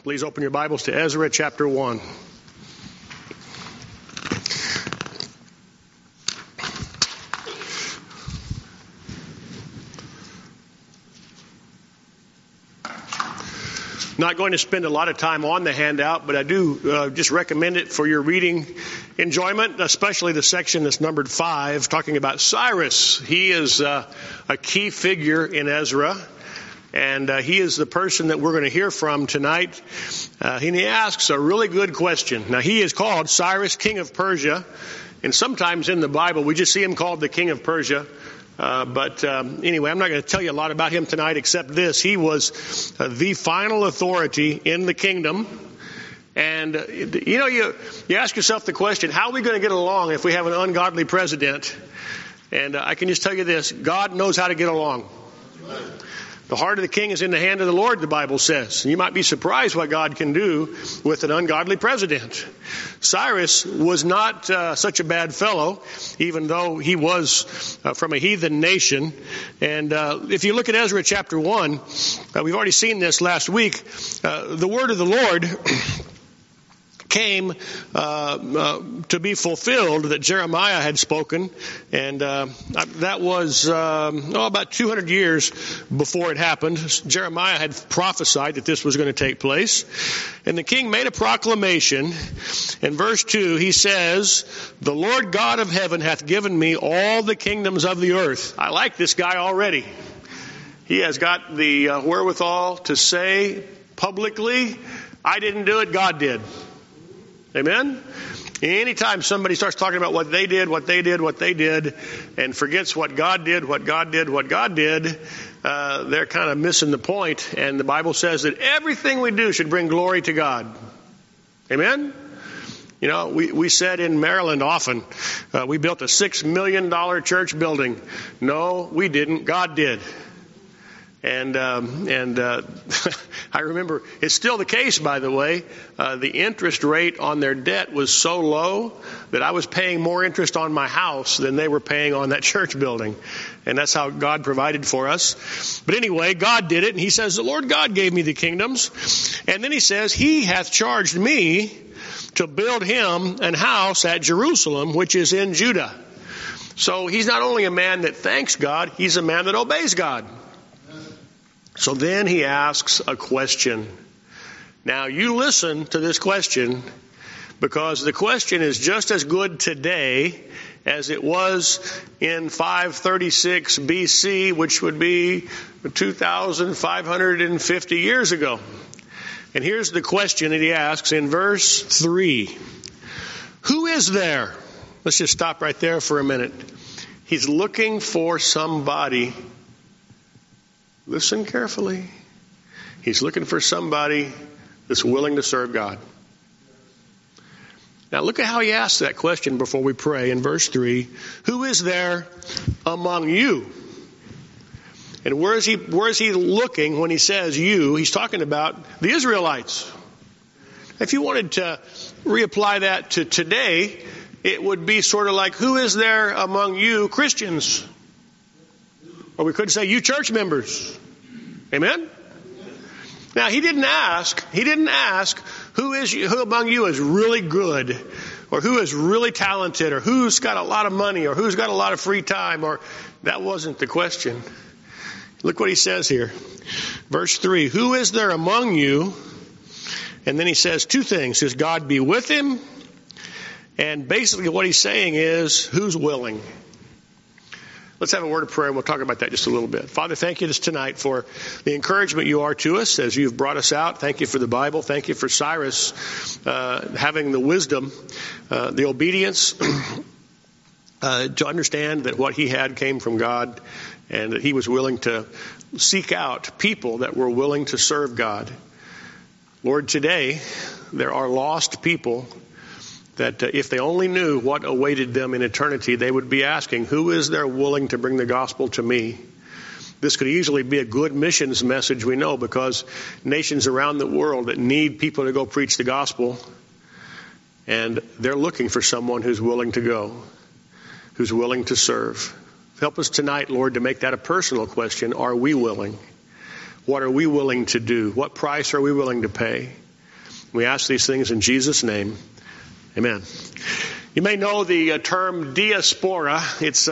Please open your Bibles to Ezra chapter 1. Not going to spend a lot of time on the handout, but I do just recommend it for your reading enjoyment, especially the section that's numbered 5, talking about Cyrus. He is a key figure in Ezra, and he is the person that we're going to hear from tonight. And he asks a really good question. Now, he is called Cyrus, king of Persia, and sometimes in the Bible we just see him called the king of Persia. But anyway, I'm not going to tell you a lot about him tonight except this. He was the final authority in the kingdom. And, you ask yourself the question, how are we going to get along if we have an ungodly president? And I can just tell you this, God knows how to get along. The heart of the king is in the hand of the Lord, the Bible says. And you might be surprised what God can do with an ungodly president. Cyrus was not such a bad fellow, even though he was from a heathen nation. And if you look at Ezra chapter 1, we've already seen this last week. The word of the Lord came to be fulfilled that Jeremiah had spoken, and that was about 200 years before it happened. Jeremiah had prophesied that this was going to take place, and the king made a proclamation. In verse 2 he says, "The Lord God of heaven hath given me all the kingdoms of the earth." I like this guy already. He has got the wherewithal to say publicly, "I didn't do it, God did." Amen? Anytime somebody starts talking about what they did, and forgets what God did, they're kind of missing the point. And the Bible says that everything we do should bring glory to God. Amen? You know, we said in Maryland often, we built a $6 million church building. No, we didn't. God did. And I remember, it's still the case, by the way, the interest rate on their debt was so low that I was paying more interest on my house than they were paying on that church building. And that's how God provided for us. But anyway, God did it, and he says, "The Lord God gave me the kingdoms." And then he says, "He hath charged me to build him an house at Jerusalem, which is in Judah." So he's not only a man that thanks God, he's a man that obeys God. So then he asks a question. Now you listen to this question, because the question is just as good today as it was in 536 BC, which would be 2,550 years ago. And here's the question that he asks in verse 3. Who is there? Let's just stop right there for a minute. He's looking for somebody. Listen carefully. He's looking for somebody that's willing to serve God. Now look at how he asks that question before we pray in verse 3. Who is there among you? And where is he looking when he says you? He's talking about the Israelites. If you wanted to reapply that to today, it would be sort of like, who is there among you Christians? Or we could say, you church members. Amen? Now, he didn't ask who among you is really good, or who is really talented, or who's got a lot of money, or who's got a lot of free time, or that wasn't the question. Look what he says here. Verse 3, who is there among you? And then he says two things. Does God be with him? And basically what he's saying is, who's willing? Let's have a word of prayer, and we'll talk about that just a little bit. Father, thank you this tonight for the encouragement you are to us as you've brought us out. Thank you for the Bible. Thank you for Cyrus having the wisdom, the obedience to understand that what he had came from God, and that he was willing to seek out people that were willing to serve God. Lord, today there are lost people that if they only knew what awaited them in eternity, they would be asking, who is there willing to bring the gospel to me? This could easily be a good missions message, we know, because nations around the world that need people to go preach the gospel, and they're looking for someone who's willing to go, who's willing to serve. Help us tonight, Lord, to make that a personal question. Are we willing? What are we willing to do? What price are we willing to pay? We ask these things in Jesus' name. Amen. You may know the term diaspora. It's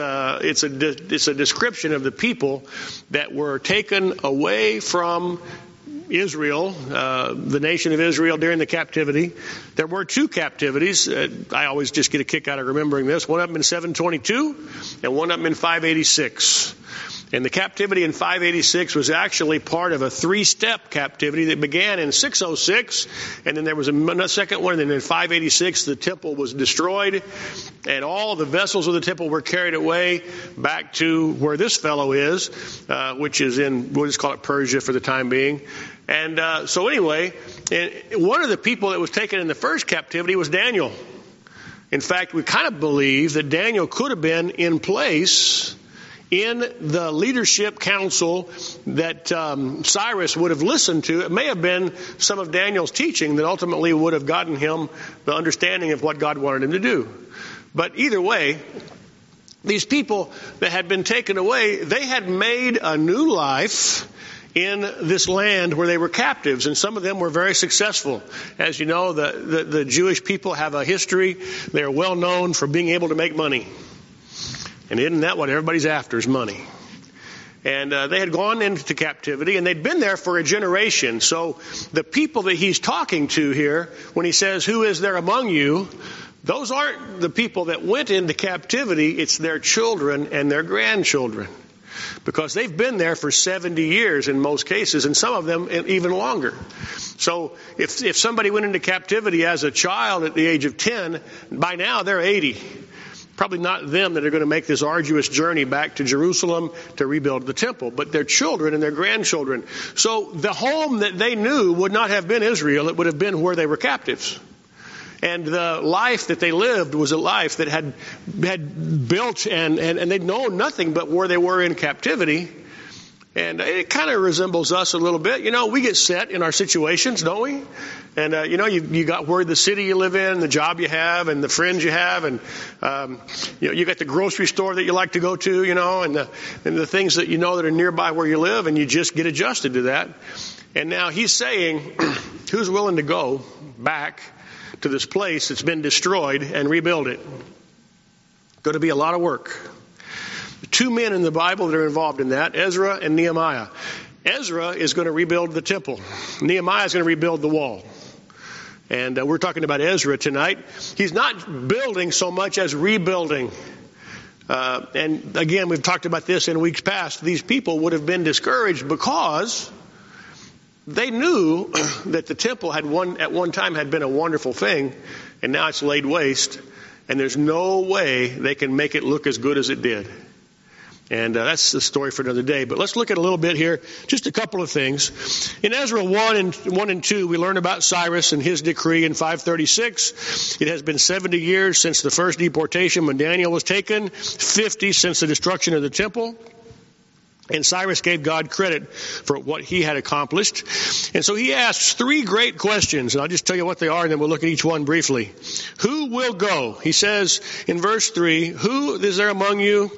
a description of the people that were taken away from Israel, the nation of Israel, during the captivity. There were two captivities. I always just get a kick out of remembering this. One of them in 722 and one of them in 586. And the captivity in 586 was actually part of a three-step captivity that began in 606, and then there was a second one, and then in 586 the temple was destroyed, and all the vessels of the temple were carried away back to where this fellow is, which is in, we'll just call it Persia for the time being. And so anyway, one of the people that was taken in the first captivity was Daniel. In fact, we kind of believe that Daniel could have been in place in the leadership council that Cyrus would have listened to. It may have been some of Daniel's teaching that ultimately would have gotten him the understanding of what God wanted him to do. But either way, these people that had been taken away, they had made a new life in this land where they were captives, and some of them were very successful. As you know, the Jewish people have a history. They are well known for being able to make money. And isn't that what everybody's after, is money? And they had gone into captivity, and they'd been there for a generation. So the people that he's talking to here, when he says, "Who is there among you?" those aren't the people that went into captivity. It's their children and their grandchildren. Because they've been there for 70 years in most cases, and some of them even longer. So if somebody went into captivity as a child at the age of 10, by now they're 80. Probably not them that are going to make this arduous journey back to Jerusalem to rebuild the temple, but their children and their grandchildren. So the home that they knew would not have been Israel. It would have been where they were captives. And the life that they lived was a life that had built and they'd known nothing but where they were in captivity. And it kind of resembles us a little bit. You know, we get set in our situations, don't we? And, you got where the city you live in, the job you have, and the friends you have, and, you got the grocery store that you like to go to, and the things that you know that are nearby where you live, and you just get adjusted to that. And now he's saying, who's willing to go back to this place that's been destroyed and rebuild it? Going to be a lot of work. Two men in the Bible that are involved in that, Ezra and Nehemiah. Ezra is going to rebuild the temple. Nehemiah is going to rebuild the wall. And we're talking about Ezra tonight. He's not building so much as rebuilding. And again, we've talked about this in weeks past. These people would have been discouraged because they knew that the temple at one time had been a wonderful thing, and now it's laid waste. And there's no way they can make it look as good as it did. And that's the story for another day. But let's look at a little bit here, just a couple of things. In Ezra 1 and 2, we learn about Cyrus and his decree in 536. It has been 70 years since the first deportation when Daniel was taken, 50 since the destruction of the temple. And Cyrus gave God credit for what he had accomplished. And so he asks three great questions, and I'll just tell you what they are, and then we'll look at each one briefly. Who will go? He says in verse 3, who is there among you?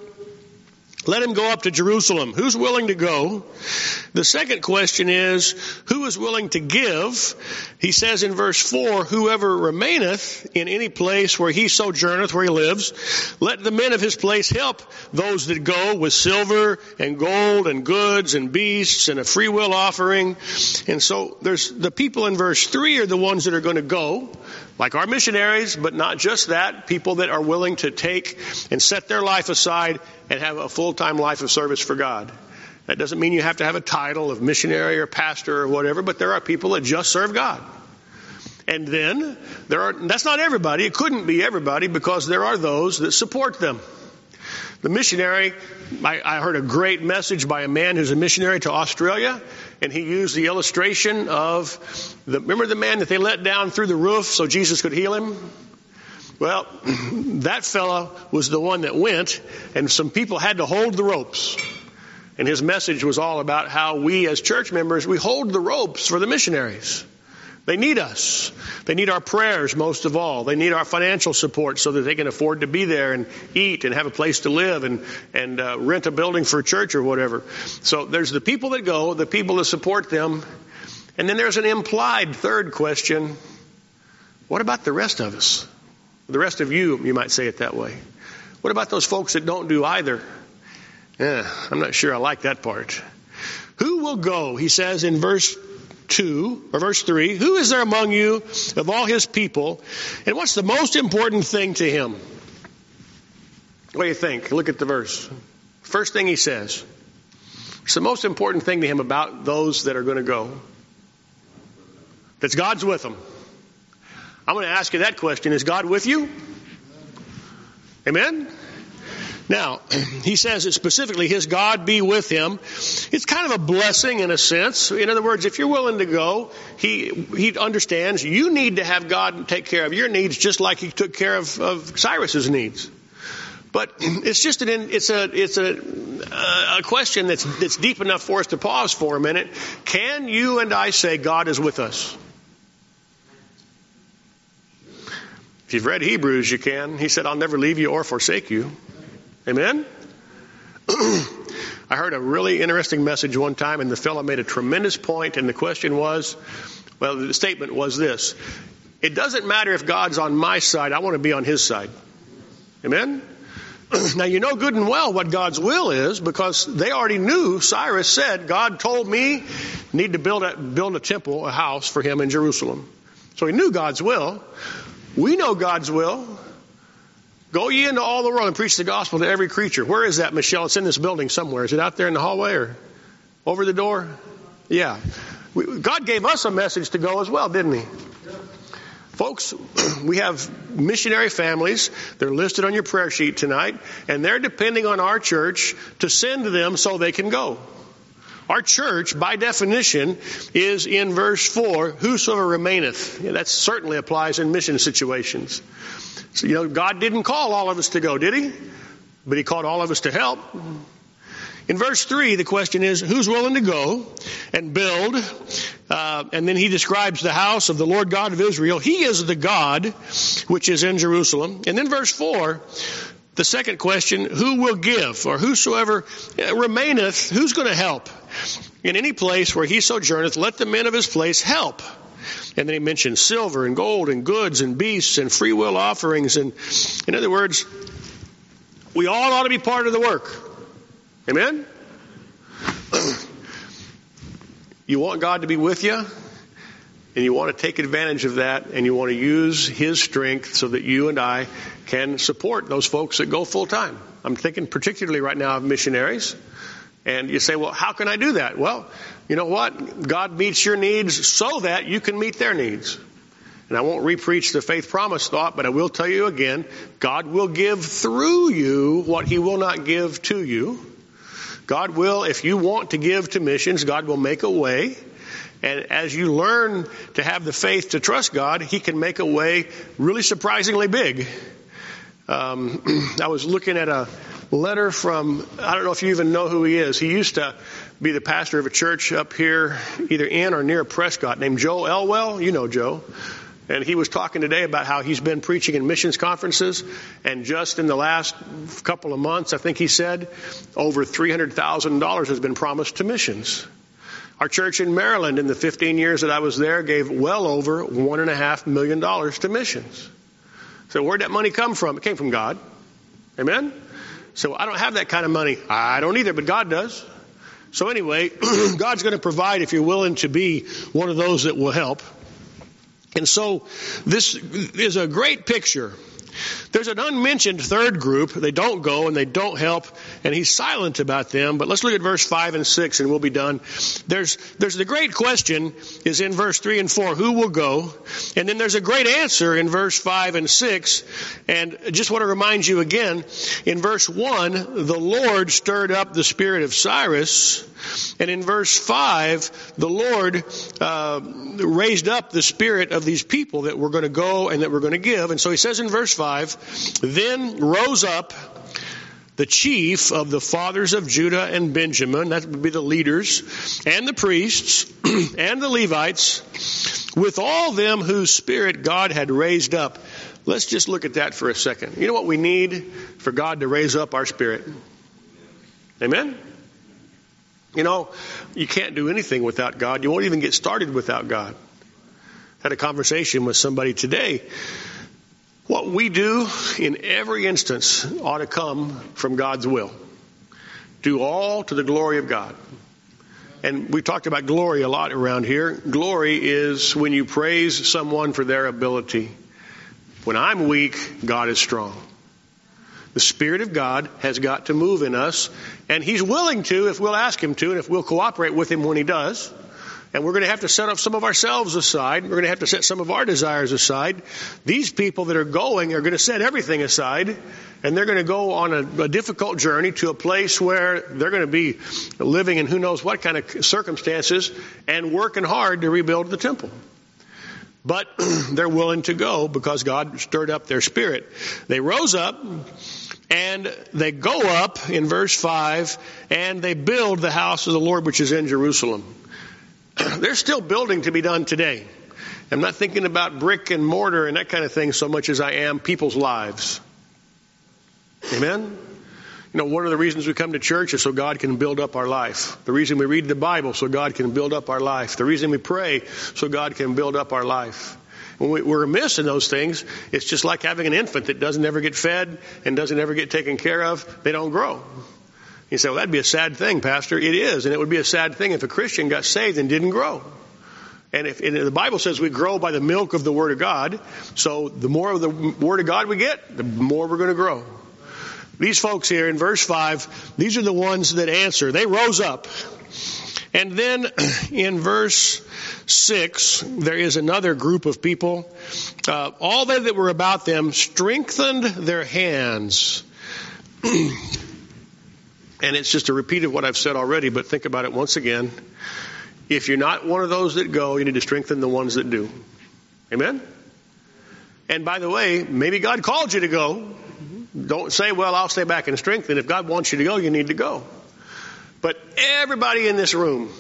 Let him go up to Jerusalem. Who's willing to go? The second question is, who is willing to give? He says in verse 4, whoever remaineth in any place where he sojourneth, where he lives, let the men of his place help those that go with silver and gold and goods and beasts and a free will offering. And so there's the people in verse 3 are the ones that are going to go, like our missionaries, but not just that, people that are willing to take and set their life aside and have a full-time life of service for God. That doesn't mean you have to have a title of missionary or pastor or whatever, but there are people that just serve God. And then that's not everybody. It couldn't be everybody because there are those that support them. The missionary, I heard a great message by a man who's a missionary to Australia, and he used the illustration of, remember the man that they let down through the roof so Jesus could heal him? Well, that fellow was the one that went, and some people had to hold the ropes. And his message was all about how we as church members, we hold the ropes for the missionaries. They need us. They need our prayers most of all. They need our financial support so that they can afford to be there and eat and have a place to live and rent a building for a church or whatever. So there's the people that go, the people that support them, And then there's an implied third question. What about the rest of us? The rest of you, you might say it that way. What about those folks that don't do either? I'm not sure I like that part. Who will go? He says in verse 2 or verse 3, who is there among you of all his people? And what's the most important thing to him? What do you think? Look at the verse. First thing he says. It's the most important thing to him about those that are going to go. That's God's with them. I'm going to ask you that question. Is God with you? Amen? Now, he says it specifically, his God be with him. It's kind of a blessing in a sense. In other words, if you're willing to go, he understands you need to have God take care of your needs just like he took care of Cyrus's needs. But it's just a question that's deep enough for us to pause for a minute. Can you and I say God is with us? If you've read Hebrews, you can. He said, I'll never leave you or forsake you. Amen? I heard a really interesting message one time, and the fellow made a tremendous point, and the question was, well, the statement was this: it doesn't matter if God's on my side, I want to be on his side. Amen? Now, you know good and well what God's will is, because they already knew. Cyrus said, God told me need to build a temple, a house for him in Jerusalem. So he knew God's will. We know God's will. Go ye into all the world and preach the gospel to every creature. Where is that, Michelle? It's in this building somewhere. Is it out there in the hallway or over the door? Yeah. God gave us a message to go as well, didn't he? Folks, we have missionary families. They're listed on your prayer sheet tonight, and they're depending on our church to send them so they can go. Our church, by definition, is in verse 4, whosoever remaineth. Yeah, that certainly applies in mission situations. So, God didn't call all of us to go, did he? But he called all of us to help. In verse 3, the question is, who's willing to go and build? And then he describes the house of the Lord God of Israel. He is the God which is in Jerusalem. And then verse 4, the second question, who will give? Or whosoever remaineth, who's going to help? In any place where he sojourneth, let the men of his place help. And then he mentions silver and gold and goods and beasts and free will offerings. And in other words, we all ought to be part of the work. Amen? You want God to be with you, and you want to take advantage of that, and you want to use his strength so that you and I can support those folks that go full time. I'm thinking particularly right now of missionaries. And you say, well, how can I do that? Well, you know what? God meets your needs so that you can meet their needs. And I won't repreach the faith promise thought, but I will tell you again, God will give through you what he will not give to you. God will, if you want to give to missions, God will make a way. And as you learn to have the faith to trust God, he can make a way really surprisingly big. I was looking at a letter from, I don't know if you even know who he is. He used to be the pastor of a church up here, either in or near Prescott, named Joe Elwell. You know Joe. And he was talking today about how he's been preaching in missions conferences. And just in the last couple of months, I think he said, over $300,000 has been promised to missions. Our church in Maryland, in the 15 years that I was there, gave well over $1.5 million to missions. So where'd that money come from? It came from God. Amen? So I don't have that kind of money. I don't either, but God does. So anyway, God's going to provide if you're willing to be one of those that will help. And so this is a great picture. There's an unmentioned third group. They don't go and they don't help, and he's silent about them. But let's look at verse 5 and 6 and we'll be done. There's the great question is in verse 3 and 4, who will go? And then there's a great answer in verse 5 and 6. And I just want to remind you again, in verse 1, the Lord stirred up the spirit of Cyrus. And in verse 5, the Lord raised up the spirit of these people that were going to go and that were going to give. And so he says in verse 5, then rose up the chief of the fathers of Judah and Benjamin, that would be the leaders, and the priests, and the Levites, with all them whose spirit God had raised up. Let's just look at that for a second. You know what we need for God to raise up our spirit? Amen? You know, you can't do anything without God. You won't even get started without God. Had a conversation with somebody today. What we do in every instance ought to come from God's will. Do all to the glory of God. And we talked about glory a lot around here. Glory is when you praise someone for their ability. When I'm weak, God is strong. The Spirit of God has got to move in us, and He's willing to if we'll ask Him to and if we'll cooperate with Him when He does. And we're going to have to set up some of ourselves aside. We're going to have to set some of our desires aside. These people that are going are going to set everything aside, and they're going to go on a difficult journey to a place where they're going to be living in who knows what kind of circumstances and working hard to rebuild the temple. But they're willing to go because God stirred up their spirit. They rose up and they go up in verse 5 and they build the house of the Lord which is in Jerusalem. There's still building to be done today. I'm not thinking about brick and mortar and that kind of thing so much as I am people's lives. Amen? You know, one of the reasons we come to church is so God can build up our life. The reason we read the Bible, so God can build up our life. The reason we pray, so God can build up our life. When we're missing those things, it's just like having an infant that doesn't ever get fed and doesn't ever get taken care of. They don't grow. You say, well, that'd be a sad thing, Pastor. It is, and it would be a sad thing if a Christian got saved and didn't grow. And the Bible says we grow by the milk of the Word of God, so the more of the Word of God we get, the more we're going to grow. These folks here in verse 5, these are the ones that answer. They rose up. And then in verse 6, there is another group of people. All they that were about them strengthened their hands. And it's just a repeat of what I've said already, but think about it once again. If you're not one of those that go, you need to strengthen the ones that do. Amen? And by the way, maybe God called you to go. Don't say, well, I'll stay back and strengthen. If God wants you to go, you need to go. But everybody in this room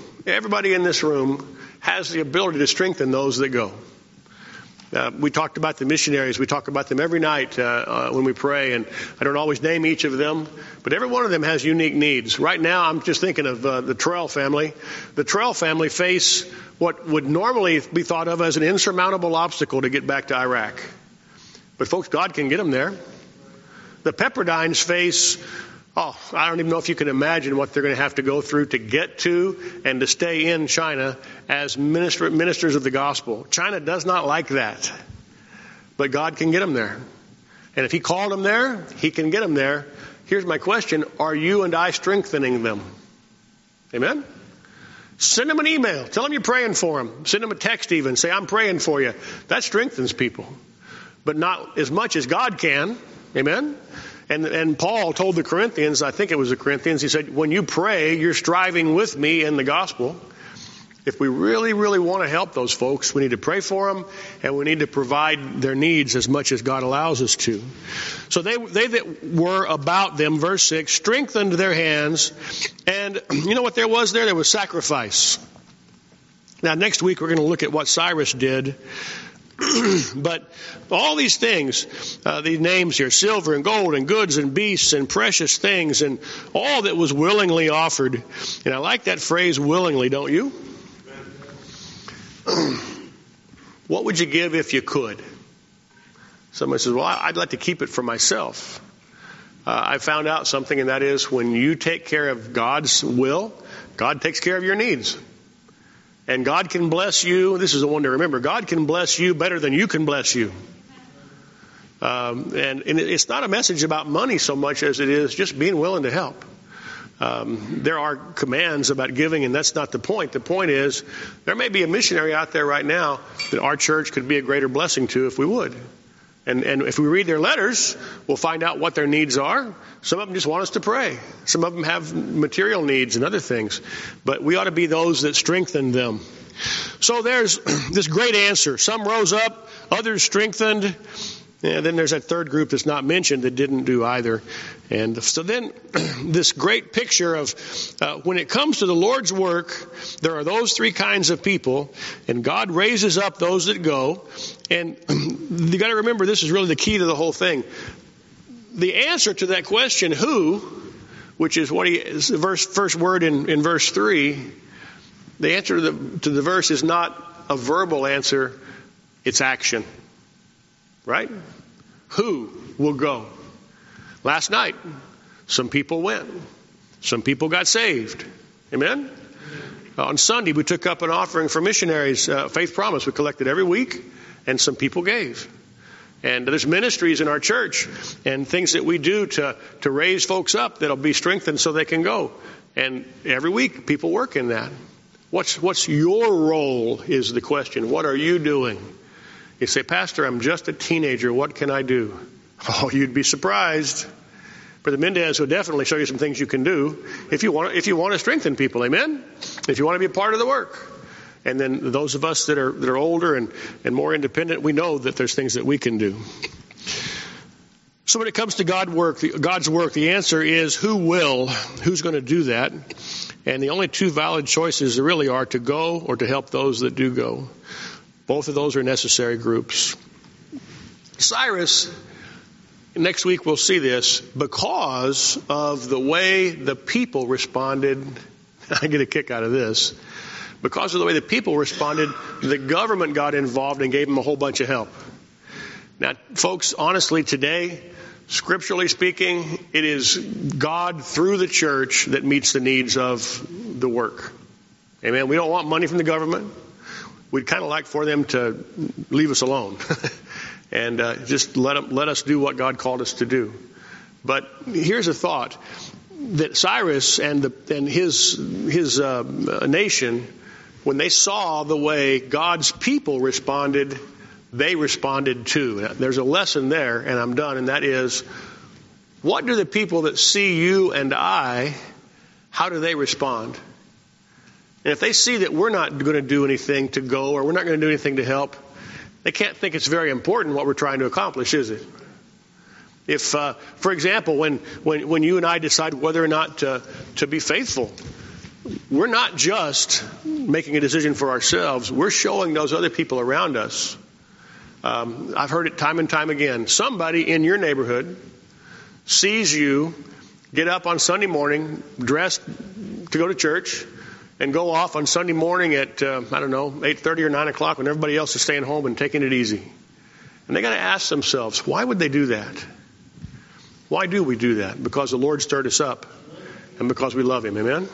has the ability to strengthen those that go. We talked about the missionaries. We talk about them every night when we pray, and I don't always name each of them, but every one of them has unique needs. Right now, I'm just thinking of the Terrell family. The Terrell family face what would normally be thought of as an insurmountable obstacle to get back to Iraq. But folks, God can get them there. The Pepperdines face, I don't even know if you can imagine what they're going to have to go through to get to and to stay in China as ministers of the gospel. China does not like that. But God can get them there. And if He called them there, He can get them there. Here's my question. Are you and I strengthening them? Amen? Send them an email. Tell them you're praying for them. Send them a text even. Say, I'm praying for you. That strengthens people. But not as much as God can. Amen? And Paul told the Corinthians, I think it was the Corinthians, he said, when you pray, you're striving with me in the gospel. If we really, really want to help those folks, we need to pray for them, and we need to provide their needs as much as God allows us to. So they that were about them, verse 6, strengthened their hands. And you know what there was there? There was sacrifice. Now, next week we're going to look at what Cyrus did. But all these things, these names here, silver and gold and goods and beasts and precious things and all that was willingly offered. And I like that phrase, willingly, don't you? What would you give if you could? Somebody says, well, I'd like to keep it for myself. I found out something, and that is when you take care of God's will, God takes care of your needs. And God can bless you. This is the one to remember. God can bless you better than you can bless you. And it's not a message about money so much as it is just being willing to help. There are commands about giving, and that's not the point. The point is there may be a missionary out there right now that our church could be a greater blessing to if we would. And if we read their letters, we'll find out what their needs are. Some of them just want us to pray. Some of them have material needs and other things. But we ought to be those that strengthen them. So there's this great answer. Some rose up, others strengthened. And then there's that third group that's not mentioned that didn't do either. And so then this great picture of when it comes to the Lord's work, there are those three kinds of people, and God raises up those that go. And you got to remember, this is really the key to the whole thing. The answer to that question, who, which is what is the first word in verse 3. The answer to the verse is not a verbal answer, it's action. Right? Who will go? Last night, some people went. Some people got saved. Amen? On Sunday, we took up an offering for missionaries, Faith Promise. We collected every week, and some people gave. And there's ministries in our church and things that we do to raise folks up that'll be strengthened so they can go. And every week, people work in that. What's your role is the question. What are you doing? You say, Pastor, I'm just a teenager. What can I do? Oh, you'd be surprised. Brother Mendez will definitely show you some things you can do if you want to strengthen people. Amen? If you want to be a part of the work. And then those of us that are older and more independent, we know that there's things that we can do. So when it comes to God's work, the answer is who's going to do that? And the only two valid choices there really are to go or to help those that do go. Both of those are necessary groups. Cyrus, next week we'll see this, because of the way the people responded. I get a kick out of this. Because of the way the people responded, the government got involved and gave them a whole bunch of help. Now, folks, honestly, today, scripturally speaking, it is God through the church that meets the needs of the work. Amen. We don't want money from the government. We'd kind of like for them to leave us alone and just let us do what God called us to do. But here's a thought, that Cyrus and his nation, when they saw the way God's people responded, they responded too. Now, there's a lesson there, and I'm done, and that is, what do the people that see you and I, how do they respond? And if they see that we're not going to do anything to go, or we're not going to do anything to help, they can't think it's very important what we're trying to accomplish, is it? If, for example, when you and I decide whether or not to be faithful, we're not just making a decision for ourselves. We're showing those other people around us. I've heard it time and time again. Somebody in your neighborhood sees you get up on Sunday morning, dressed to go to church, and go off on Sunday morning at, 8:30 or 9 o'clock when everybody else is staying home and taking it easy. And they got to ask themselves, why would they do that? Why do we do that? Because the Lord stirred us up and because we love Him. Amen?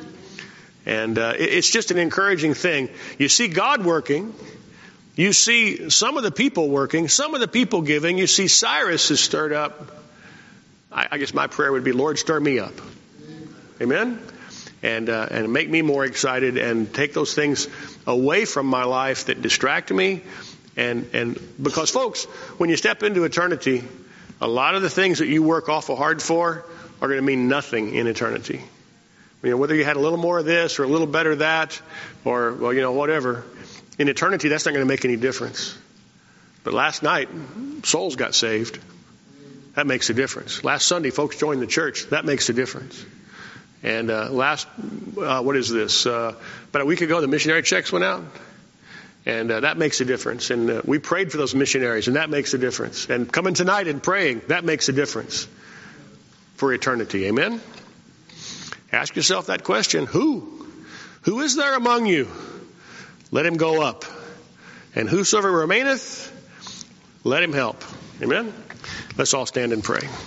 And it's just an encouraging thing. You see God working. You see some of the people working, some of the people giving. You see Cyrus is stirred up. I guess my prayer would be, Lord, stir me up. Amen? And make me more excited and take those things away from my life that distract me. And because, folks, when you step into eternity, a lot of the things that you work awful hard for are going to mean nothing in eternity. You know, whether you had a little more of this or a little better of that or, whatever. In eternity, that's not going to make any difference. But last night, souls got saved. That makes a difference. Last Sunday, folks joined the church. That makes a difference. And what is this? About a week ago, the missionary checks went out. And that makes a difference. And we prayed for those missionaries, and that makes a difference. And coming tonight and praying, that makes a difference for eternity. Amen? Ask yourself that question. Who? Who is there among you? Let him go up. And whosoever remaineth, let him help. Amen? Let's all stand and pray.